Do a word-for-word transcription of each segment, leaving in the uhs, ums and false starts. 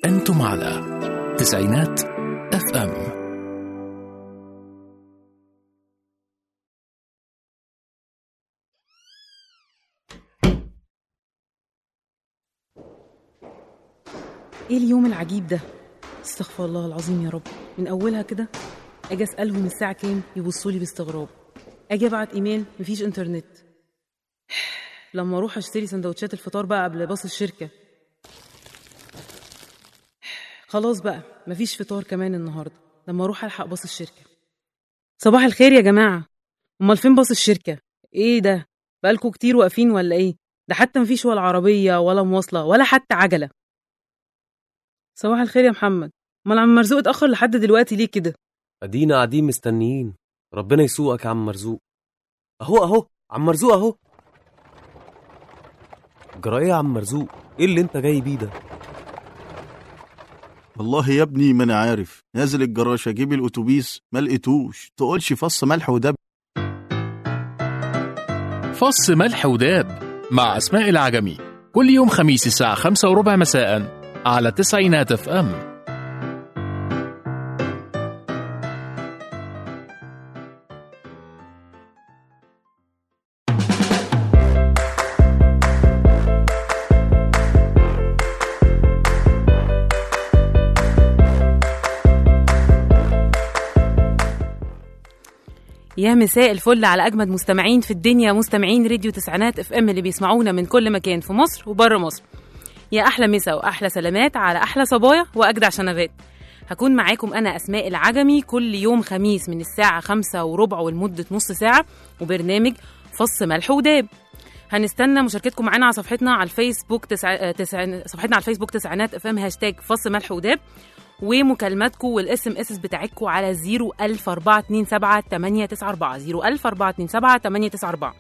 أنتم على تسعينات اف ام. ايه اليوم العجيب ده؟ استغفر الله العظيم يا رب. من اولها كده اجي اسالهم الساعه كام يبصوا لي باستغراب، اجي ابعت ايميل مفيش انترنت، لما اروح اشتري سندوتشات الفطار بقى قبل باص الشركه خلاص بقى مفيش فطار كمان النهارده لما اروح الحق باص الشركه. صباح الخير يا جماعه، امال فين باص الشركه؟ ايه ده؟ بقالكوا كتير واقفين ولا ايه؟ ده حتى مفيش ولا عربيه ولا مواصله ولا حتى عجله. صباح الخير يا محمد، امال عم مرزوق اتاخر لحد دلوقتي ليه كده؟ ادينا قاعدين مستنيين. ربنا يسوقك يا عم مرزوق. اهو اهو عم مرزوق اهو. جرى ايه يا عم مرزوق؟ ايه اللي انت جاي بيه ده؟ والله يا ابني ما انا عارف، نازل الجراش اجيب الاتوبيس ما لقيتوش، تقولش فص ملح ودب. فص ملح وداب مع أسماء العجمي كل يوم خميس الساعة خمسة وربع مساء على تسعينات اف ام. يا مساء الفل على اجمد مستمعين في الدنيا، مستمعين راديو تسعينات اف ام اللي بيسمعونا من كل مكان في مصر وبره مصر. يا احلى مسا واحلى سلامات على احلى صبايا واجدع شنبات. هكون معاكم انا اسماء العجمي كل يوم خميس من الساعه خمسة وربع ولمده نص ساعه، وبرنامج فص ملح وداب. هنستنى مشاركتكم معانا على صفحتنا على الفيسبوك تسع... تسع... صفحتنا على الفيسبوك تسعينات اف ام هاشتاج فص ملح وداب، ومكالماتكم والاس ام اس بتاعتكم على زيرو ألف أربعة اتنين سبعة تمانية تسعة أربعة زيرو ألف أربعة اتنين سبعة تمانية تسعة أربعة.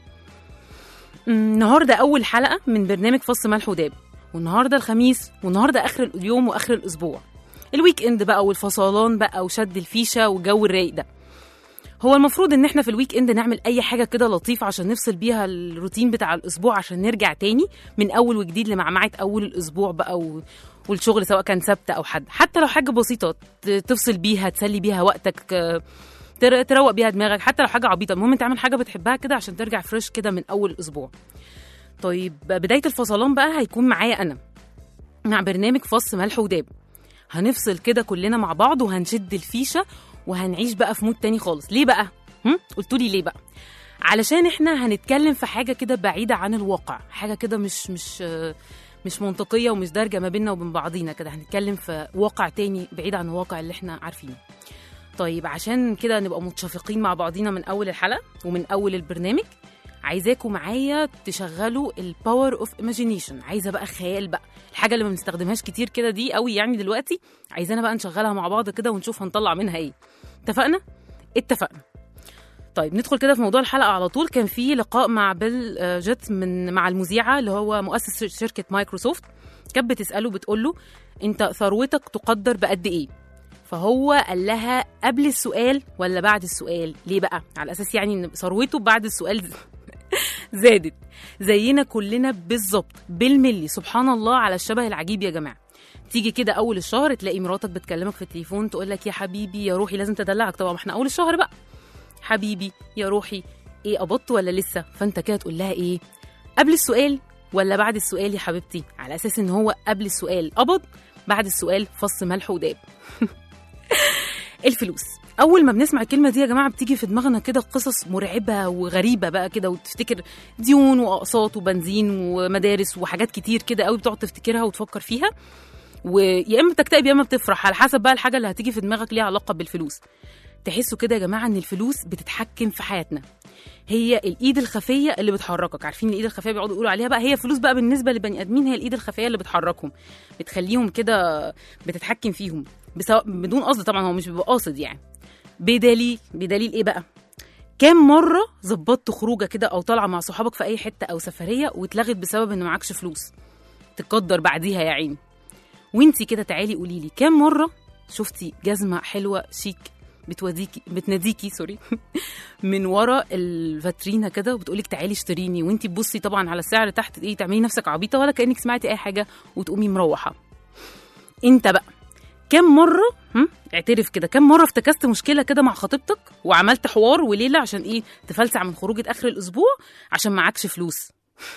النهارده اول حلقه من برنامج فص ملح وداب، والنهارده الخميس، والنهارده اخر اليوم واخر الاسبوع، الويك اند بقى والفصلان بقى وشد الفيشه والجو الرايق ده. هو المفروض ان احنا في الويك اند نعمل اي حاجه كده لطيفه عشان نفصل بيها الروتين بتاع الاسبوع، عشان نرجع تاني من اول وجديد لمعمعه اول الاسبوع بقى و... والشغل، سواء كان سبت او حد، حتى لو حاجه بسيطه تفصل بيها، تسلي بيها وقتك، تروق بيها دماغك، حتى لو حاجه عبيطه، المهم تعمل حاجه بتحبها كده عشان ترجع فريش كده من اول الاسبوع. طيب بدايه الفصلان بقى هيكون معايا انا مع برنامج فص ملح وداب. هنفصل كده كلنا مع بعض وهنشد الفيشه وهنعيش بقى في مود تاني خالص. ليه بقى؟ هم؟ قلتولي ليه بقى؟ علشان احنا هنتكلم في حاجه كده بعيده عن الواقع، حاجه كده مش مش مش منطقيه ومش دارجه ما بيننا وبين بعضينا كده. هنتكلم في واقع تاني بعيد عن الواقع اللي احنا عارفينه. طيب عشان كده نبقى متشافقين مع بعضينا من اول الحلقه ومن اول البرنامج، عايزاكم معايا تشغلوا الباور اوف ايماجينيشن. عايزه بقى خيال بقى، الحاجه اللي ما بنستخدمهاش كتير كده دي قوي يعني دلوقتي، عايزانا بقى نشغلها مع بعض كده ونشوف هنطلع منها ايه. اتفقنا؟ اتفقنا. طيب ندخل كده في موضوع الحلقه على طول. كان في لقاء مع بيل جيت من مع المذيعه اللي هو مؤسس شركه مايكروسوفت، كانت بتساله بتقول له انت ثروتك تقدر بقد ايه؟ فهو قال لها قبل السؤال ولا بعد السؤال؟ ليه بقى؟ على اساس يعني ان ثروته بعد السؤال زادت زينا كلنا بالظبط بالملي. سبحان الله على الشبه العجيب يا جماعه. تيجي كده اول الشهر تلاقي مراتك بتكلمك في التليفون تقول لك يا حبيبي يا روحي، لازم تدلعك طبعا، احنا اول الشهر بقى، حبيبي يا روحي ايه قبضت ولا لسه؟ فانت كده تقول لها ايه؟ قبل السؤال ولا بعد السؤال يا حبيبتي؟ على اساس ان هو قبل السؤال قبض، بعد السؤال فص ملح وداب. الفلوس، اول ما بنسمع الكلمه دي يا جماعه بتيجي في دماغنا كده قصص مرعبه وغريبه بقى كده، وتفتكر ديون واقساط وبنزين ومدارس وحاجات كتير كده قوي بتقعد تفتكرها وتفكر فيها، ويا اما بتكتئب يا اما بتفرح على حسب بقى الحاجه اللي هتيجي في دماغك ليها علاقه بالفلوس. تحسوا كده يا جماعه ان الفلوس بتتحكم في حياتنا، هي الايد الخفيه اللي بتحركك. عارفين الايد الخفيه بيقعدوا يقولوا عليها بقى هي فلوس بقى بالنسبه لبني ادمين، هي الايد الخفيه اللي بتحركهم، بتخليهم كده بتتحكم فيهم بسو... بدون قصد طبعا، هو مش بيبقى قاصد يعني. بدليل بدليل ايه بقى؟ كام مره ظبطت خروجه كده او طالعه مع صحابك في اي حته او سفريه واتلغت بسبب ان معكش فلوس، تقدر بعديها يا عيني. وانتي كده تعالي قولي لي كام مره شفتي جزمه حلوه شيك بتوديكي بتناديكي سوري من ورا الفاترينا كده وبتقولك تعالي اشتريني، وانتي تبصي طبعا على السعر تحت ايه، تعملي نفسك عبيطه ولا كانك سمعتي اي حاجه وتقومي مروحه. انت بقى كم مره هم؟ اعترف كده، كم مره افتكست مشكله كده مع خطيبتك وعملت حوار وليله عشان ايه؟ تفلسع من خروجه اخر الاسبوع عشان معكش فلوس.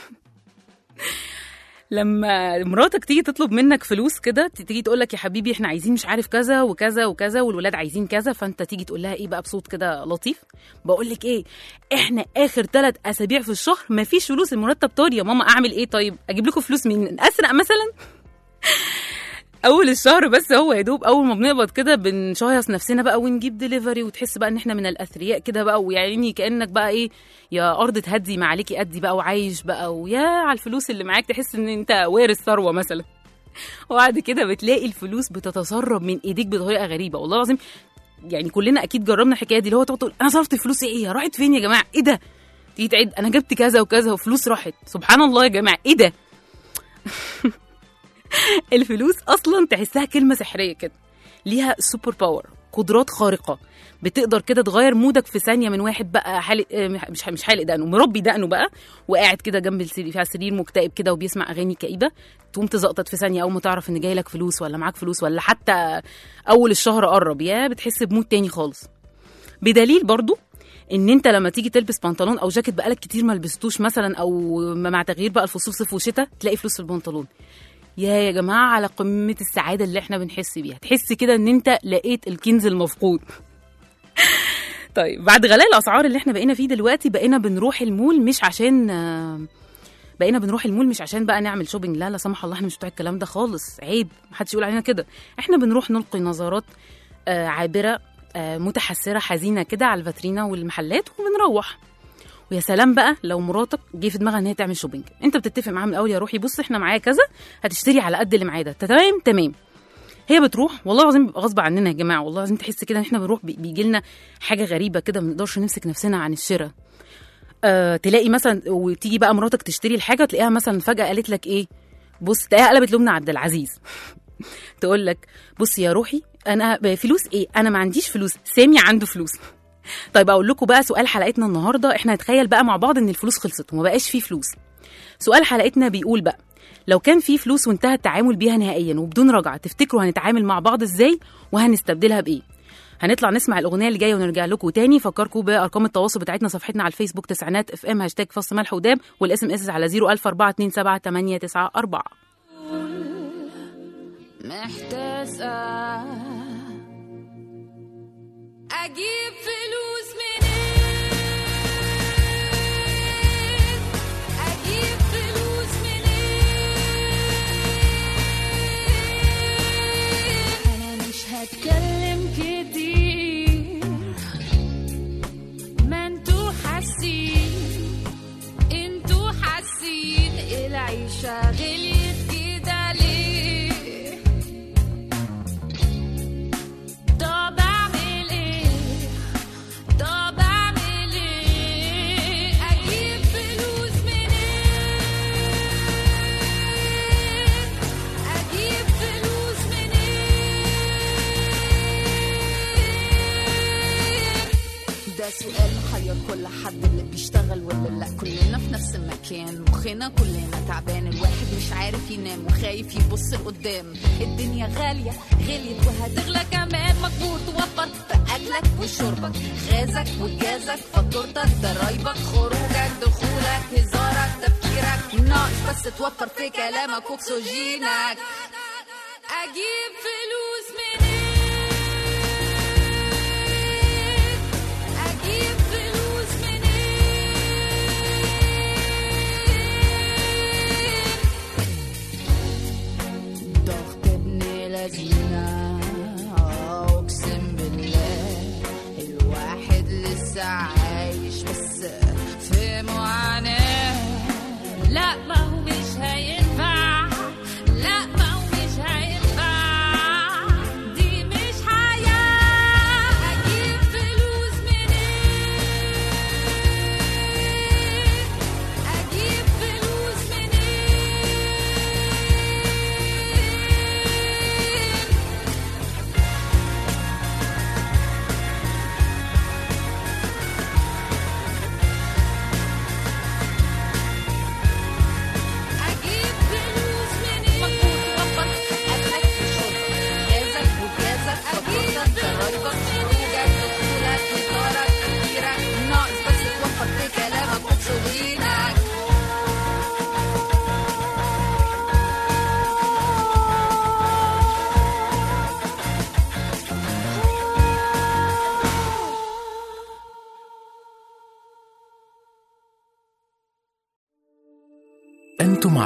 لما مراتك تيجي تطلب منك فلوس كده، تيجي تقول لك يا حبيبي احنا عايزين مش عارف كذا وكذا وكذا والولاد عايزين كذا، فانت تيجي تقول لها ايه بقى بصوت كده لطيف، بقول لك ايه، احنا اخر ثلاث اسابيع في الشهر مفيش فلوس، المرتب طار يا ماما، اعمل ايه طيب؟ اجيب لكم فلوس من اسرق مثلا؟ اول الشهر بس هو يا دوب اول ما بنقبض كده بنشهيص نفسنا بقى ونجيب ديليفري، وتحس بقى ان احنا من الاثرياء كده بقى، ويعني كانك بقى ايه، يا ارض تهدي ما عليكي ادي بقى، وعايش بقى ويا على الفلوس اللي معاك، تحس ان انت وارث ثروه مثلا. وبعد كده بتلاقي الفلوس بتتسرب من ايديك بطريقه غريبه، والله العظيم يعني كلنا اكيد جربنا الحكايه دي، اللي هو تقعد تقول انا صرفت فلوسي ايه، راحت فين يا جماعه، ايه ده؟ تيجي تعد انا جبت كذا وكذا وفلوس راحت، سبحان الله يا جماعه ايه ده؟ الفلوس اصلا تحسها كلمه سحريه كده، ليها سوبر باور، قدرات خارقه، بتقدر كده تغير مودك في ثانيه، من واحد بقى حالق مش مش حالق دقنه، مربي دقنه بقى وقاعد كده جنب السرير على السرير مكتئب كده وبيسمع اغاني كئيبه، تقوم تزقطط في ثانيه اول ما تعرف ان جاي لك فلوس ولا معاك فلوس، ولا حتى اول الشهر قرب، يا بتحس بمود تاني خالص. بدليل برضو ان انت لما تيجي تلبس بنطلون او جاكيت بقالك كتير ما لبستوش مثلا، او مع تغيير بقى الفصول صيف وشتاء، تلاقي فلوس في البنطلون، يا يا جماعه على قمه السعاده اللي احنا بنحس بيها، تحس كده ان انت لقيت الكنز المفقود. طيب بعد غلاء الاسعار اللي احنا بقينا فيه دلوقتي، بقينا بنروح المول مش عشان بقينا بنروح المول مش عشان بقى نعمل شوبينج، لا لا سمح الله احنا مش بتوع الكلام ده خالص، عيب محدش يقول علينا كده، احنا بنروح نلقي نظرات آه عابره آه متحسره حزينه كده على الفاترينا والمحلات وبنروح. ويا سلام بقى لو مراتك جه في دماغها ان هي تعمل شوبينج، انت بتتفق معاها من الاول، يا روحي بص احنا معايا كذا هتشتري على قد اللي معايا ده، تمام تمام. هي بتروح، والله العظيم بيبقى غصب عننا يا جماعه، والله العظيم تحس كده ان احنا بنروح بيجي لنا حاجه غريبه كده، ما نقدرش نمسك نفسنا عن الشراء. أه تلاقي مثلا، وتيجي بقى مراتك تشتري الحاجه تلاقيها مثلا فجاه قالت لك ايه، بص تلاقيها قلبت لبنى عبد العزيز. تقول لك بص يا روحي انا فلوس ايه، انا ما عنديش فلوس، سامي عنده فلوس. طيب اقول لكم بقى سؤال حلقتنا النهارده، احنا نتخيل بقى مع بعض ان الفلوس خلصت وما بقاش فيه فلوس. سؤال حلقتنا بيقول بقى، لو كان في فلوس وانتهى التعامل بيها نهائيا وبدون رجعه، تفتكروا هنتعامل مع بعض ازاي وهنستبدلها بايه؟ هنطلع نسمع الاغنيه اللي جايه ونرجع لكم تاني. فكركم بارقام التواصل بتاعتنا، صفحتنا على الفيسبوك تسعينات اف ام هاشتاج فص ملح وداب، والاس ام اس على صفر ألف أربعة اتنين سبعة تمانية تسعة أربعة. محتاسة أجيب فلوس منين، أجيب فلوس منين، أنا مش هتكلم كتير، ما انتوا حاسين، انتوا حاسين العيشة غليت كده ليه؟ طب أعمل إيه؟ طب أعمل إيه؟ أجيب فلوس منين؟ أجيب فلوس منين؟ ده سؤال محير كل حد، اللي بيشتغل ولا لا، كلنا في نفس المكان، مخنا كلنا تعبان، الواحد مش عارف ينام وخايف يبص لقدام، الدنيا غالية غليت وهتغلى كمان، مجبور توفر في أكلك وشربك، غازك وجازك، فاتورتك، ضرايبك، خروجك، دخولك، هزارك، تفكيرك، ناقص بس توفر في كلامك وأكسجينك. أجيب فلوس منين؟ أجيب فلوس منين؟ ضغط ابن لذينة، أقسم بالله الواحد لسه عايش بس في معاناة، لا ما هو مش هينفع، لا ما هو مش هينفع،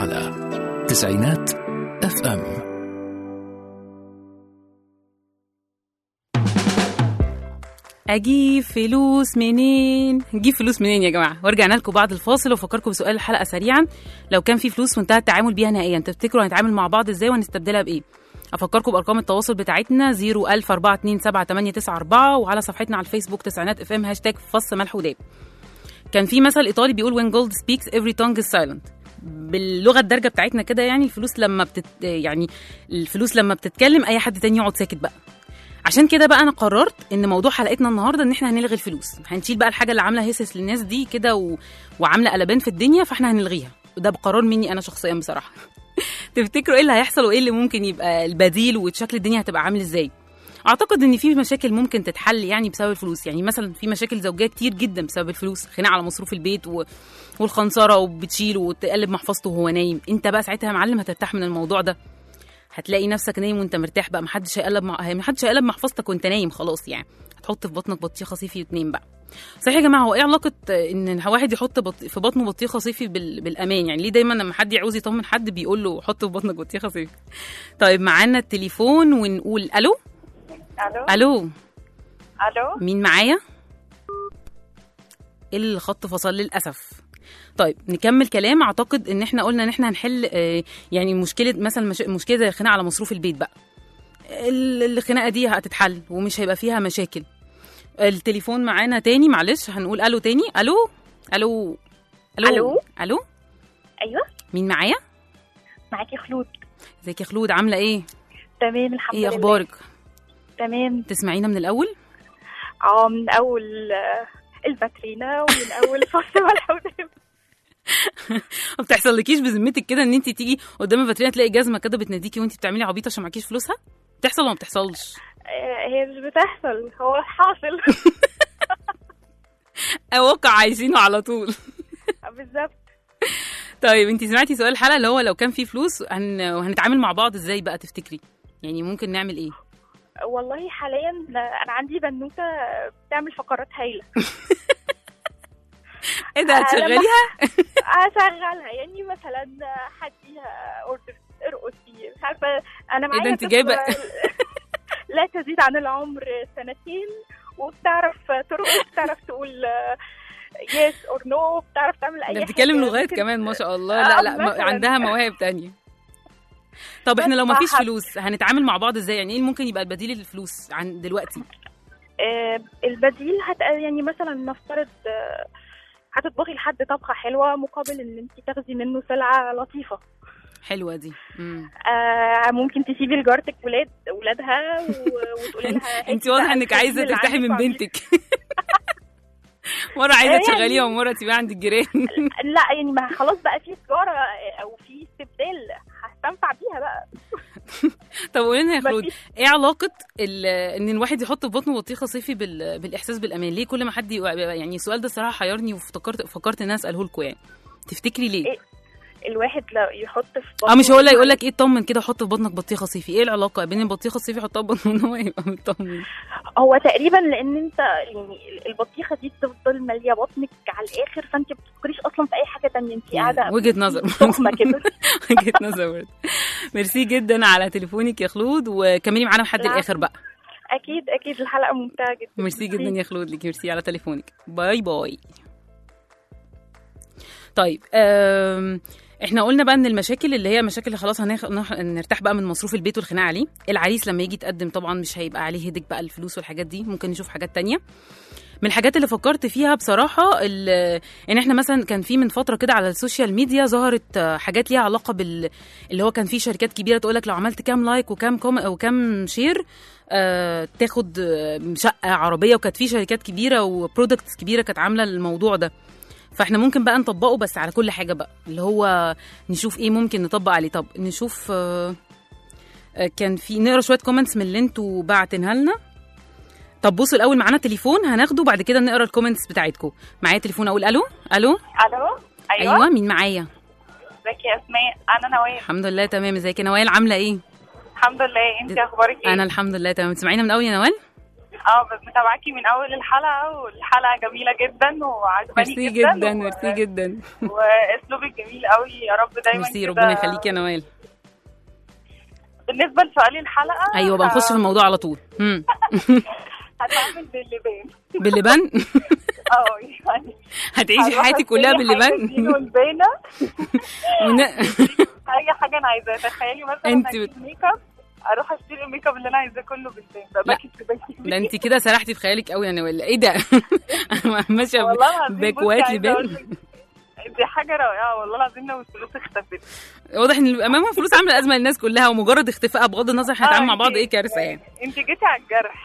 على تسعينات اف ام. اجيب فلوس منين؟ نجيب فلوس منين يا جماعه؟ ورجعنا لكم بعد الفاصل وفكركم بسؤال الحلقه سريعا. لو كان في فلوس وانتهى التعامل بيها نهائيا، تفتكروا هنتعامل مع بعض ازاي وهنستبدلها بايه؟ افكركم بارقام التواصل بتاعتنا صفر ألف أربعة اتنين سبعة تمانية تسعة أربعة، وعلى صفحتنا على الفيسبوك تسعينات اف ام هاشتاج فص ملح وداب. كان في مثل ايطالي بيقول when gold speaks every tongue is silent. باللغه الدارجه بتاعتنا كده، يعني الفلوس لما بتت يعني الفلوس لما بتتكلم اي حد تاني يقعد ساكت بقى. عشان كده بقى انا قررت ان موضوع حلقتنا النهارده ان احنا هنلغي الفلوس، هنشيل بقى الحاجه اللي عامله هيسس للناس دي كده و... وعامله قلبان في الدنيا، فاحنا هنلغيها، وده بقرار مني انا شخصيا بصراحه. تفتكروا ايه اللي هيحصل وايه اللي ممكن يبقى البديل وشكل الدنيا هتبقى عامل ازاي؟ اعتقد ان في مشاكل ممكن تتحل يعني بسبب الفلوس. يعني مثلا في مشاكل زوجيه كتير جدا بسبب الفلوس، خناقه على مصروف البيت و... والخنصره وبتشيل وتقلب محفظته وهو نايم. انت بقى ساعتها يا معلم هترتاح من الموضوع ده، هتلاقي نفسك نايم وانت مرتاح بقى، محدش هيقلب مع... محدش هيقلب محفظتك وانت نايم خلاص. يعني هتحط في بطنك بطيخه صيفي وتنام بقى. صحيح يا جماعه، هو ايه علاقه ان واحد يحط بط... في بطنه بطيخه صيفي بال... بالامان؟ يعني ليه دايما لما حد يعوز يطمن حد بيقول له حط في بطنك بطيخه صيفي؟ طيب معانا التليفون ونقول الو. الو الو الو مين معايا؟ الخط فصل للاسف. طيب نكمل كلام. اعتقد ان احنا قلنا ان احنا هنحل آه يعني مشكله، مثلا مش... مشكله زي الخناقه على مصروف البيت بقى. الخناقه دي هتتحل ومش هيبقى فيها مشاكل. التليفون معانا تاني، معلش هنقول الو تاني. الو الو الو الو الو ايوه مين معايا؟ معاكي خلود. ازيك يا خلود، عامله ايه؟ تمام الحمد ايه لله. اخبارك؟ تمام. تسمعينا من الاول؟ اه من اول آه، الباترينا ومن اول فص ملح وداب. ما بتحصلكيش بذمتك كده ان انت تيجي قدام الفاترينا تلاقي جزمه كده بتناديكي وانت بتعملي عبيطه عشان معكيش فلوسها؟ بتحصل ولا ما بتحصلش؟ آه، هي مش بتحصل، هو حاصل. واقع عايزينه على طول. بالظبط. طيب انت سمعتي سؤال الحلقه اللي هو لو كان في فلوس هن... وهنتعامل مع بعض ازاي بقى تفتكري؟ يعني ممكن نعمل ايه؟ والله حاليا انا عندي بنوته بتعمل فقرات هايله. ايه ده هتشغليها؟ هشغلها يعني مثلا هديها اوردر ارقصي مش عارفه. انا معايا ايه ده انت جايبه لا تزيد عن العمر سنتين، وبتعرف ترقص، بتعرف تقول يس اور نو، بتعرف تعمل اي حاجه. بتتكلم لغات كمان ما شاء الله. لا لا م... عندها مواهب تانية. طب احنا لو ما فيش فلوس هنتعامل مع بعض ازاي؟ يعني ايه ممكن يبقى البديل للفلوس عن دلوقتي؟ آه البديل هت يعني مثلا نفترض آه هتطبخي لحد طبخه حلوه مقابل ان انت تاخدي منه سلعه لطيفه حلوه دي. آه ممكن تسيبي لجارتك ولاد ولادها وتقولي لها انت واضح انك عايزه ترتاحي من بنتك. مره عايزه تشغليها ومره تسيبيها عند الجيران. لا يعني ما خلاص بقى في تجاره او في استبدال هستنفع بيها بقى. طب قولي لنا يا خلود، ايه علاقه ان الواحد يحط في بطنه بطيخه صيفي بال... بالاحساس بالامان؟ ليه كل ما حد ي... يعني السؤال ده الصراحه حيرني وفكرت فكرت ان انا اساله لكم. يعني تفتكري ليه إيه؟ الواحد لو يحط في بطنه اه مش هقول لك يقول لك ايه اطمن كده حط في بطنك بطيخه صيفي، ايه العلاقه بين البطيخه الصيفي يحطها في بطنه ان هو يبقى مطمن؟ هو تقريبا لان انت يعني البطيخه دي بتفضل ماليه بطنك على الاخر، فانت ما بتفكريش اصلا في اي حاجه تانية، انت قاعده وجهه نظر فخمه كده. وجهه نظر. ميرسي جدا على تليفونك يا خلود، وكملي معانا لحد الاخر بقى. اكيد اكيد الحلقه ممتعه جدا. ميرسي جدا يا خلود ليكي، ميرسي على تليفونك. باي باي. طيب أم... احنا قلنا بقى ان المشاكل اللي هي مشاكل خلاص هنخ... نرتاح بقى من مصروف البيت والخناقه عليه. العريس لما يجي يتقدم طبعا مش هيبقى عليه هدك بقى الفلوس والحاجات دي، ممكن نشوف حاجات تانية. من الحاجات اللي فكرت فيها بصراحه ان احنا مثلا كان في من فتره كده على السوشيال ميديا ظهرت حاجات ليها علاقه بال اللي هو كان في شركات كبيره تقول لك لو عملت كام لايك وكام كوم او كام شير آه تاخد شقه عربيه، وكانت في شركات كبيره وبرودكتس كبيره كانت عامله الموضوع ده. فاحنا ممكن بقى نطبقه بس على كل حاجه بقى، اللي هو نشوف ايه ممكن نطبق عليه. طب نشوف آه كان في نقرا شويه كومنتس من اللي انتوا باعتينها لنا. طب بصوا الاول معانا تليفون هناخده بعد كده نقرا الكومنتس بتاعتكم. معايا تليفون اقول الو. الو الو ايوه, أيوة مين معايا؟ ازيك يا اسماء؟ انا نوال. الحمد لله تمام. ازيك يا نوال عامله ايه؟ الحمد لله، انت اخبارك ايه؟ انا الحمد لله تمام. تسمعينا من الاول يا نوال؟ اه بس متابعاكي من اول الحلقه، والحلقه جميله جدا وعجباني ميرسي جدا جدا و- ميرسي جدا. واسلوبك جميل قوي، يا رب دايما ميرسي، كده. ربنا يخليكي يا نوال. بالنسبه لسؤال الحلقه، ايوه بقى نخش في الموضوع على طول. امم هتعمل باللبان. باللبان. اه يعني هتعيشي حياتك كلها باللبان. والبانه ون- اي حاجه انا عايزاها. تخيلي مثلا انت اجيب ميك اب، اروح اشتري الميك اب اللي انا عايزاه كله بالبان. ده لا. باكت في باكت. ده انت كده سرحتي في خيالك قوي يا نوال. ايه ده؟ انا ماشيه والله العظيم باكوات بصي، عايزة أقول لبان. لك، دي حاجه رائعه والله العظيم. لو الفلوس اختفت واضح ان امام الفلوس عامله ازمه للناس كلها، ومجرد اختفاء بغض النظر احنا هنتعامل مع بعض ايه كارثه يعني. انت جيتي على الجرح.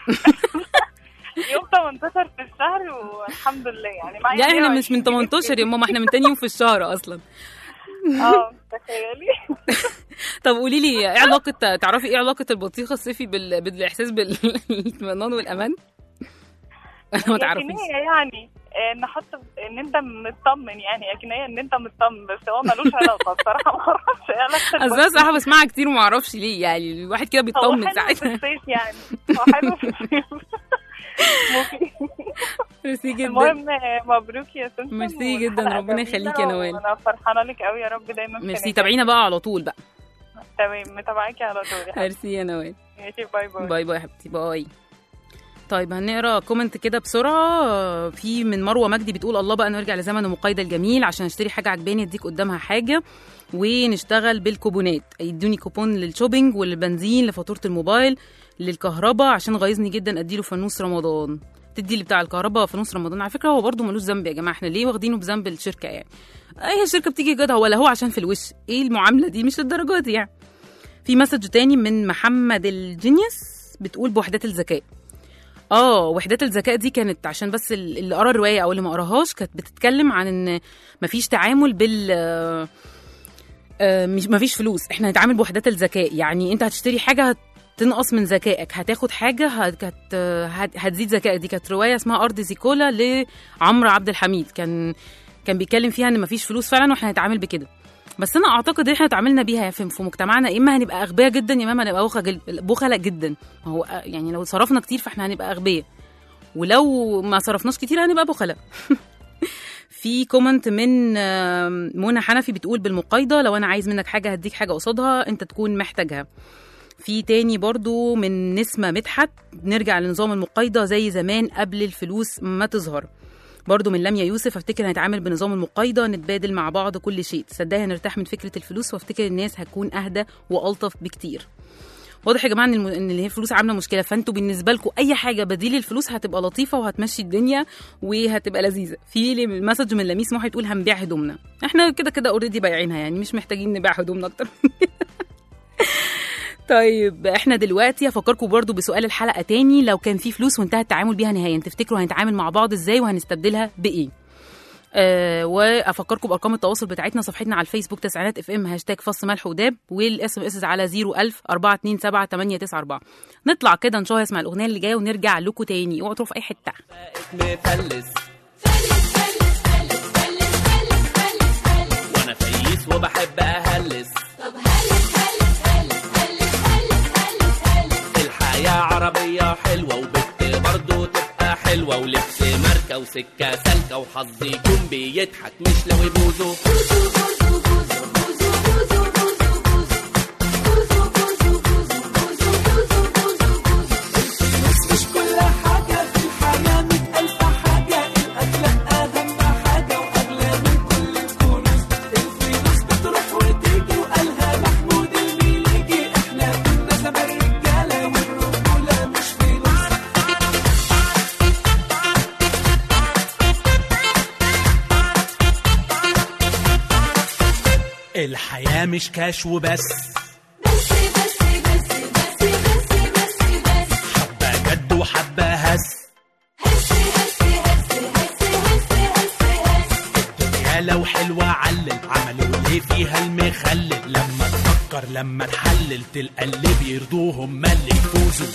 يوم تمنتاشر في الشهر والحمد لله يعني معايا. لا احنا مش من تمنتاشر يا ماما، احنا من تاني يوم في الشهر اصلا. اه تخيلي. طب قولي لي ايه علاقه، تعرفي ايه علاقه البطيخه الصيفي بال... بالاحساس بالاطمئنان والامان؟ انا ما تعرفيش. يقينية يعني ان نحط ان انت مطمن، يعني يقينية ان انت مطمن، بس هو ملوش علاقه بصراحه. ما اعرفش ايه علاقه. اصل انا صراحه بسمعها كتير وما اعرفش ليه، يعني الواحد كده هو بيطمن حلو في ساعتها. الصيف يعني، هو حلو في الصيف. ممكن. ميرسي جدا. المهم مبروك يا سمسم. ميرسي جدا، والحلقة ربنا جميلة يخليكي يا نوال. وانا فرحانه لك قوي، يا رب دايما. ميرسي، تابعينا بقى على طول بقى. تمام، متابعاكي على طول يا حبيبتي. ميرسي يا نوال. ماشي، باي باي. باي باي يا حبيبتي، باي. طيب هنقرا كومنت كده بسرعه. في من مروه مجدي بتقول الله بقى نرجع لزمن المقايضه الجميل، عشان اشتري حاجه عجباني اديك قدامها حاجه ونشتغل بالكوبونات. يدوني كوبون للشوبينج والبنزين لفاتوره الموبايل للكهرباء، عشان غايظني جدا اديله فانوس رمضان. تدي اللي بتاع الكهرباء فانوس رمضان. على فكره هو برده ملوش ذنب يا جماعه، احنا ليه واخدينه بذنب الشركه يعني؟ اي الشركه بتيجي جدها ولا هو عشان في الوش؟ ايه المعامله دي؟ مش للدرجه دي يعني. في مسج تاني من محمد الجينيوس بتقول بوحدات الذكاء. اه وحدات الذكاء دي كانت عشان بس اللي قرا الروايه او اللي ما قراهاش، كانت بتتكلم عن ان مفيش تعامل بال آه مش مفيش فلوس، احنا هنتعامل بوحدات الذكاء. يعني انت هتشتري حاجه هتنقص من ذكائك، هتاخد حاجه هت... هت... هتزيد ذكائك. دي كانت روايه اسمها ارض زيكولا لعمرو عبد الحميد، كان كان بيتكلم فيها ان مفيش فلوس فعلا واحنا هنتعامل بكده. بس انا اعتقد ان احنا اتعاملنا بيها في في مجتمعنا، اما هنبقى اغبياء جدا يا اما هنبقى بخلاء جدا. ما هو يعني لو صرفنا كتير فاحنا هنبقى اغبياء، ولو ما صرفناش كتير هنبقى بخلاء. في كومنت من منى حنفي بتقول بالمقايضه لو انا عايز منك حاجه هديك حاجه قصادها انت تكون محتاجها. في تاني برضو من نسمه مدحت نرجع لنظام المقايضه زي زمان قبل الفلوس ما تظهر. برضو من لميا يوسف افتكر هنتعامل بنظام المقايضه نتبادل مع بعض كل شيء، تصدقي هنرتاح من فكره الفلوس، وافتكر الناس هتكون اهدى والطف بكتير. واضح يا جماعه ان ان اللي هي الفلوس عامله مشكله، فانتوا بالنسبه لكم اي حاجه بديل الفلوس هتبقى لطيفه وهتمشي الدنيا وهتبقى لذيذه. في مسج من لميس محي تقول هنبيع هدومنا، احنا كده كده اوريدي بايعينها يعني مش محتاجين نبيع هدومنا اكتر. طيب احنا دلوقتي هفكركم برضو بسؤال الحلقه تاني، لو كان في فلوس وانتهى التعامل بيها نهائيا تفتكروا هنتعامل مع بعض ازاي وهنستبدلها بايه؟ أه وافكركم بارقام التواصل بتاعتنا، صفحتنا على الفيسبوك تسعينات اف ام هاشتاج فص ملح وداب، والاس ام اس على صفر ألف أربعة اتنين سبعة تمانية تسعة أربعة. نطلع كده نشوف اسمع الاغنيه اللي جايه ونرجع لكم تاني، اوعوا تروحوا في اي حته. مفلس وانا فييس وبحب اهلس، طب هلس هلس هلس هلس هلس هلس. الحياه عربيه حلوه وبت برضه تبقى حلوه، ولبس ماركه وسكه سالكه وحظي يكون بيضحك مش لو يبوظوا. الحياة مش كاش وبس، بس بس بس بس بس بس بس حبة جد وحبة هس هس هس هس هس هس هس هس. الدنيا لو حلوة علل عملوا ليه فيها المخلل، لما تفكر لما تحلل تلقى اللي بيرضوهم ما اللي يفوزوا.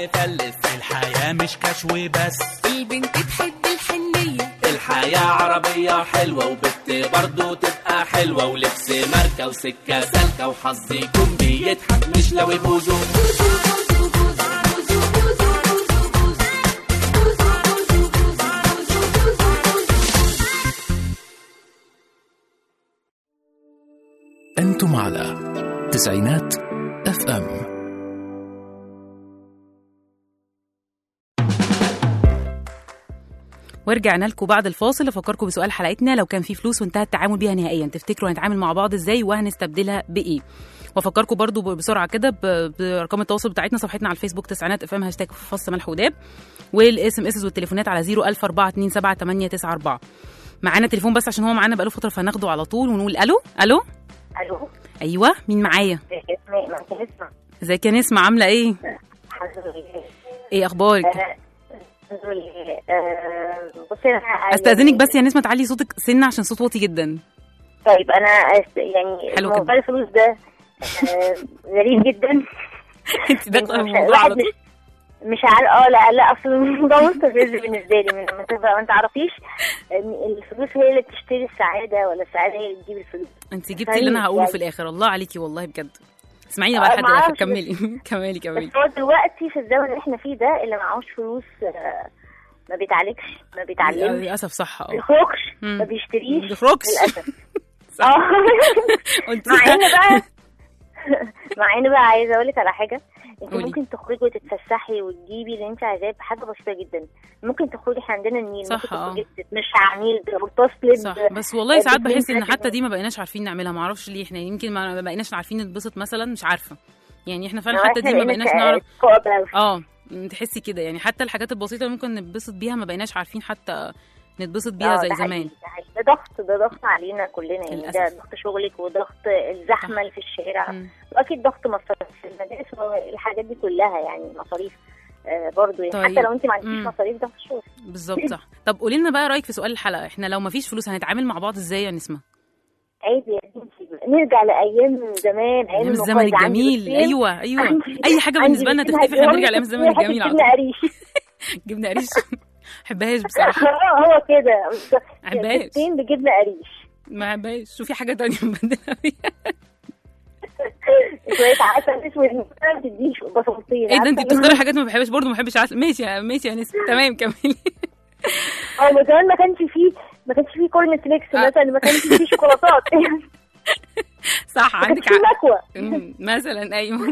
مفلس. الحياة مش كشو بس، البنت تحب الحنية. الحياة عربية حلوة وبت برضو تبقى حلوة، ولبس ماركة وسكة سالكة وحظ يكون بيضحك مش لو يبوزوا. أنتم على تسعينات اف ام. ورجعنا لكم بعد الفاصل. افكركم بسؤال حلقتنا، لو كان في فلوس وانتهى التعامل بيها نهائيا تفتكروا هنتعامل مع بعض ازاي وهنستبدلها بايه؟ وافكركم برضو بسرعه كده بارقام التواصل بتاعتنا، صفحتنا على الفيسبوك تسعينات اف ام هاشتاج فص ملح وداب، والاس ام اس والتليفونات على صفر ألف أربعة اتنين سبعة تمانية تسعة أربعة. معانا تليفون بس عشان هو معانا بقاله فتره فهناخده على طول ونقول الو. الو الو. ايوه مين معايا؟ اسماء. معاكي نسمة. ازيك يا نسمة عامله ايه؟ الحمد لله. ايه اخبارك؟ الحمد لله. بصي انا استاذنك بس يا نسمة تعلي صوتك سنه عشان صوت واطي جدا. طيب انا يعني حلو كده. موضوع الفلوس ده غريب جدا. انت داخله في الموضوع على طول. مش عارف. اه لا لا اصل الموضوع مستفز بالنسبه لي. من لما تبقى ما تعرفيش الفلوس هي اللي بتشتري السعاده ولا السعاده هي اللي تجيب الفلوس. انت جبتي اللي انا هقوله في الاخر. الله عليكي والله بجد. اسمعيني بقى لحد الاخر. كملي كملي كملي. بس هو دلوقتي في الزمن اللي احنا فيه ده اللي معهوش فلوس ما بيتعالجش، ما بيتعلمش، للاسف. صح. اه ما بيخرجش، ما بيشتريش، ما بيخرجش للاسف. اه مع ان بقى مع ان بقى عايزه اقول لك على حاجه. انت قولي. ممكن تخرجي وتتفسحي وتجيبي اللي انت عايزاه بحاجه بسيطه جدا. ممكن تخرجي، احنا عندنا النيل، صح. ممكن تخرجي تتمشي على النيل بغطاس لب. صح. بس والله ساعات بحس ان حتى دي ما بقيناش عارفين نعملها. ما اعرفش ليه. احنا يمكن ما بقيناش عارفين نتبسط مثلا، مش عارفه يعني. احنا فعلا حتى دي ما بقيناش نعرف. اه تحسي كده يعني. حتى الحاجات البسيطه اللي ممكن نتبسط بيها ما بقيناش عارفين حتى نتبسط بيها زي زمان. ده ضغط، ده ضغط علينا كلنا يعني. ده ضغط شغلك وضغط الزحمه اللي في الشارع، واكيد ضغط مصاريف في المدارس والحاجات دي كلها يعني. مصاريف آه برضو يعني. طيب. حتى لو انت ما عندكيش مصاريف ضغط شغل. بالظبط صح. طب قولي لنا بقى رايك في سؤال الحلقه. احنا لو ما فيش فلوس هنتعامل مع بعض ازاي يا نسمه؟ عادي يا بنتي، نرجع لايام زمان، ايام الزمن الجميل. ايوه ايوه اي حاجه بالنسبه لنا تختفي هنرجع لايام الزمن الجميل. جبنه قريش. جبنه قريش حبهاش بصراحه. هو كده حبهاش بجبنه قريش. ما حبهاش. شوفي حاجه تانية نبدلها فيها. شويه عسل اسود ما تديش بساطين. ايه ده انت بتختاري حاجات ما بحبهاش برضه. ما بحبش عسل. ماشي ماشي يا نسمة تمام كملي. اه كمان ما كانش فيه ما كانش فيه كورن فليكس مثلا، ما كانش فيه شوكولاتات. صح عندك حق. مكوى مثلا. ايوه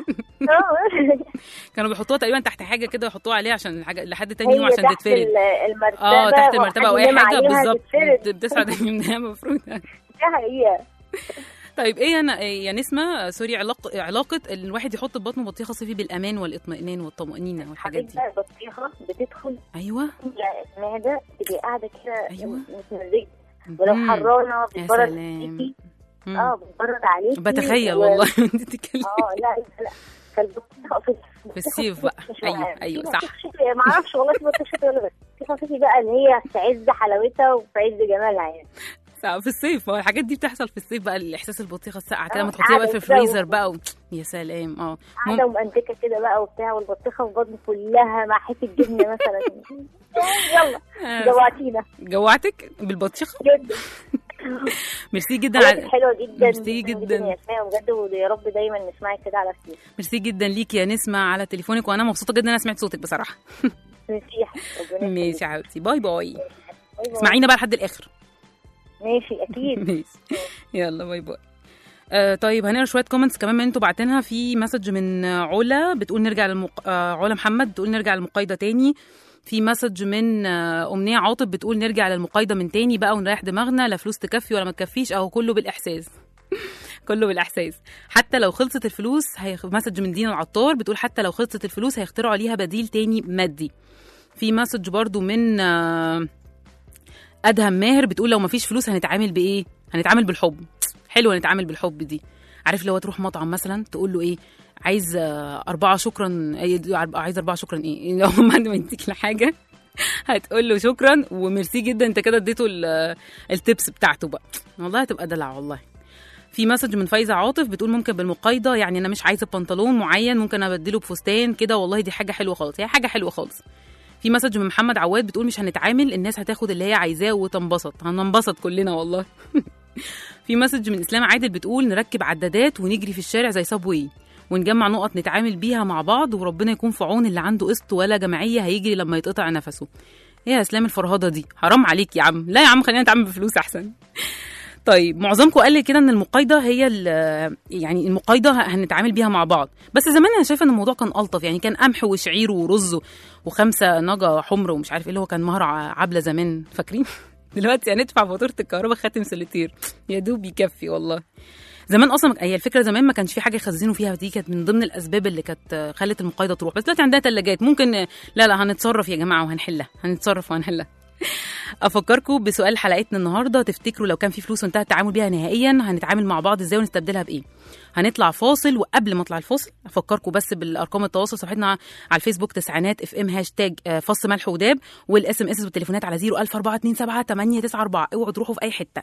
كانوا بيحطوها تقريبا تحت حاجه كده يحطوها عليها عشان الحاجه لحد تاني يوم عشان تتفرد. المرتبه. اه تحت المرتبه او اي حاجه بالظبط بتصعد منها المفروض. دي حقيقه. طيب ايه انا يا نسمة سوري علاقه علاقه الواحد يحط في بطنه بطيخه صيفي بالامان والاطمئنان والطمانينه والحاجات دي؟ البطيخه بتدخل ايوه المعده تبقى قاعده كده. ايوه متمزجه، ولو حرانه بتبرد فيكي. اه بتبرد عليكي. بتخيل و... والله انت بتتكلمي. اه لا لا فالبطيخه في, في الصيف بقى. ايوه ايوه صح. ما اعرفش والله في بطيخه ولا بس البطيخه صيفي بقى اللي هي في عز حلاوتها وفي عز جمالها يعني. في الصيف. هو الحاجات دي بتحصل في الصيف بقى. الاحساس البطيخه الساقعه كده لما تحطيها بقى في الفريزر بقى و... يا سلام. اه قاعده ومنتكه كده بقى وبتاع، والبطيخه في بطن كلها مع حته جبنه مثلا. يلا جوعتينا. جوعتك بالبطيخه جدا. ميرسي جدا. حلوه جدا. ميرسي جدا يا اسماء بجد، ويا رب دايما نسمعك كده على خير. ميرسي جدا ليكي يا نسمة على تليفونك، وانا مبسوطه جدا ان انا سمعت صوتك بصراحه. ميرسي. ماشي يا حبيبتي. باي باي. اسمعينا بقى لحد الاخر. ماشي اكيد. ماشي يلا باي باي. آه طيب هنقرا شويه كومنتس كمان من انتوا بعتينها. في مسج من علا بتقول نرجع للمق... آه علا محمد بتقول نرجع للمقايضه تاني. في مسج من آه امنيه عاطف بتقول نرجع للمقايضه من تاني بقى ونريح دماغنا، لا فلوس تكفي ولا ما تكفيش، اهو كله بالاحساس. كله بالاحساس. حتى لو خلصت الفلوس هي... مسج من دينا العطار بتقول حتى لو خلصت الفلوس هيخترعوا ليها بديل تاني مادي. في مسج برضو من آه ادهم ماهر بتقول لو مفيش فلوس هنتعامل بايه؟ هنتعامل بالحب. حلوه نتعامل بالحب دي. عارف لو تروح مطعم مثلا تقول له ايه عايز اربعه شكرا، عايز اربعه شكرا ايه لو ما عنده يديك لحاجه هتقول له شكرا وميرسي جدا انت كده اديته التيبس بتاعته بقى. والله هتبقى دلع والله. في مسج من فايزه عاطف بتقول ممكن بالمقايضه، يعني انا مش عايزه بنطلون معين ممكن ابدله بفستان كده، والله دي حاجه حلوه خالص، هي حاجه حلوه خالص. في مسج من محمد عواد بتقول مش هنتعامل، الناس هتاخد اللي هي عايزاه وتنبسط، هننبسط كلنا والله. في مسج من اسلام عادل بتقول نركب عدادات ونجري في الشارع زي صابوي ونجمع نقط نتعامل بيها مع بعض، وربنا يكون في عون اللي عنده قسط ولا جمعيه هيجري لما يتقطع نفسه. ايه يا اسلام الفرهده دي، حرام عليك يا عم، لا يا عم خلينا نتعامل بفلوس احسن. طيب معظمكم قال لي كده ان المقايضه هي يعني المقايضه هنتعامل بيها مع بعض، بس زمان انا شايفه ان الموضوع كان الطف، يعني كان قمح وشعير ورز وخمسه نجا حمر ومش عارف ايه اللي هو كان مهر عبله زمان، فاكرين؟ دلوقتي هندفع فاتوره الكهرباء خاتم سوليتير يا دوب يكفي والله. زمان اصلا هي الفكره زمان ما كانش في حاجه يخزنوا فيها، دي كانت من ضمن الاسباب اللي كانت خلت المقايضه تروح، بس دلوقتي عندها ثلاجات ممكن، لا لا هنتصرف يا جماعه وهنحلها، هنتصرف وهنحلها. افكركم بسؤال حلقتنا النهارده، تفتكروا لو كان في فلوس وانتهى التعامل بيها نهائيا هنتعامل مع بعض ازاي ونستبدلها بايه؟ هنطلع فاصل، وقبل ما اطلع الفاصل افكركم بس بالارقام التواصل، صفحتنا على الفيسبوك تسعينات اف ام هاشتاج فص ملح وداب، والاس ام اس والتليفونات على صفر ألف أربعة اتنين سبعة تمانية تسعة أربعة. اوعوا تروحوا في اي حته.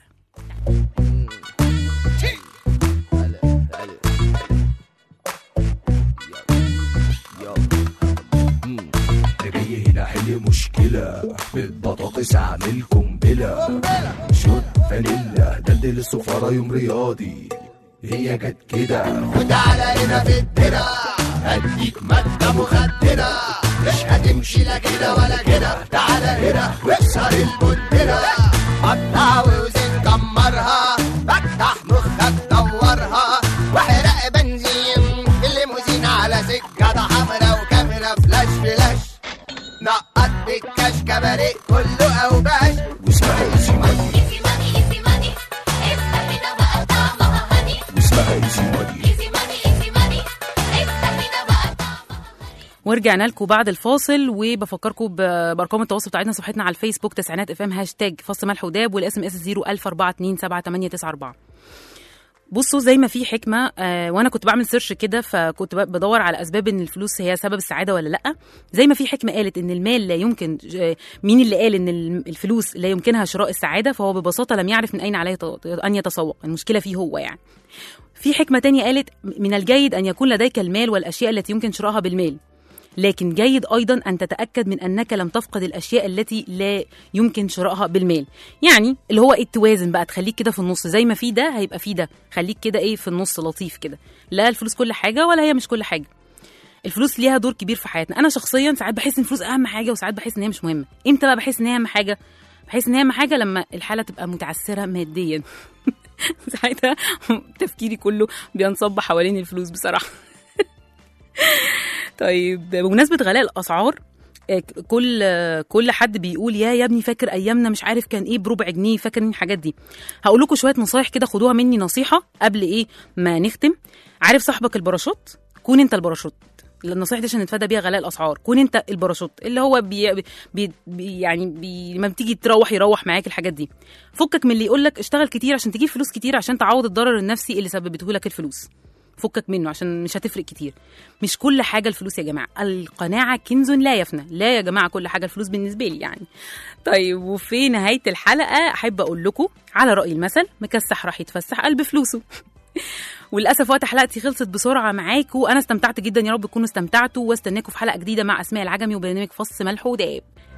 جاي هنا حل مشكلة بالبطاطس اعمل قنبلة، شوت فانيلا دلدل السفارة يوم رياضي، هي جت كده وتعالى هنا في الدرة هديك مادة مخدرة، مش هتمشي لا كده ولا كده، تعالى هنا واكسر البندرة، قطع وزن كمرها، فتح مخك دورها، واحرق بنزين في الليموزين على سكة حمرا وكاميرا فلاش فلاش، نقط بالكاش كباريه كله اوباش، واسمها ايزي ماني ايزي ماني ايزي ماني، افتح هنا بقى طعمها هني، واسمها ايزي ماني ايزي ماني ايزي ماني، افتح هنا بقى طعمها. ورجعنا لكم بعد الفاصل، وبفكركم بارقام التواصل بتاعتنا، صفحتنا على الفيسبوك تسعينات اف ام هاشتاج فص ملح وداب، والاس ام اس صفر ألف أربعة اتنين سبعة تمانية تسعة أربعة. بصوا زي ما في حكمه، آه وانا كنت بعمل سيرش كده فكنت بدور على اسباب ان الفلوس هي سبب السعاده ولا لا، زي ما في حكمه قالت ان المال لا يمكن، مين اللي قال ان الفلوس لا يمكنها شراء السعاده؟ فهو ببساطه لم يعرف من اين عليه ان يتسوق، المشكله فيه هو يعني. في حكمه تانية قالت من الجيد ان يكون لديك المال والاشياء التي يمكن شرائها بالمال، لكن جيد أيضا أن تتأكد من أنك لم تفقد الأشياء التي لا يمكن شرائها بالمال. يعني اللي هو إيه، توازن بقى، تخليك كده في النص، زي ما في ده هيبقى في ده، خليك كده إيه في النص لطيف كده، لا الفلوس كل حاجة ولا هي مش كل حاجة. الفلوس ليها دور كبير في حياتنا. أنا شخصيا ساعات بحس إن الفلوس أهم حاجة وساعات بحس إن هي مش مهمة. إمتى بقى بحس إن هي أهم حاجة؟ بحس إن هي أهم حاجة لما الحالة تبقى متعثرة ماديا. ساعتها تفكيري كله بينصب حوالين الفلوس بصراحة. طيب بمناسبة غلاء الأسعار، كل كل حد بيقول يا يا ابني فاكر أيامنا مش عارف كان إيه بربع جنيه، فاكر الحاجات دي. هقول لكم شوية نصايح كده خدوها مني نصيحة قبل إيه ما نختم. عارف صاحبك الباراشوت؟ كون أنت الباراشوت. النصيحة دي عشان نتفادى بيها غلاء الأسعار. كون أنت الباراشوت اللي هو بي بي بي يعني بي لما بتيجي تروح يروح معاك الحاجات دي. فكك من اللي يقول لك اشتغل كتير عشان تجيب فلوس كتير عشان تعوض الضرر النفسي اللي سببته لك الفلوس. فكك منه عشان مش هتفرق كتير. مش كل حاجة الفلوس يا جماعة، القناعة كنز لا يفنى. لا يا جماعة كل حاجة الفلوس بالنسبة لي يعني. طيب وفي نهاية الحلقة أحب أقول لكم على رأي المثل، مكسح راح يتفسح قلب فلوسه. وللأسف وقت حلقتي خلصت بسرعة معاكم. أنا استمتعت جدا، يا رب تكونوا استمتعتوا، واستناكم في حلقة جديدة مع أسماء العجمي وبرنامج فص ملح وداب.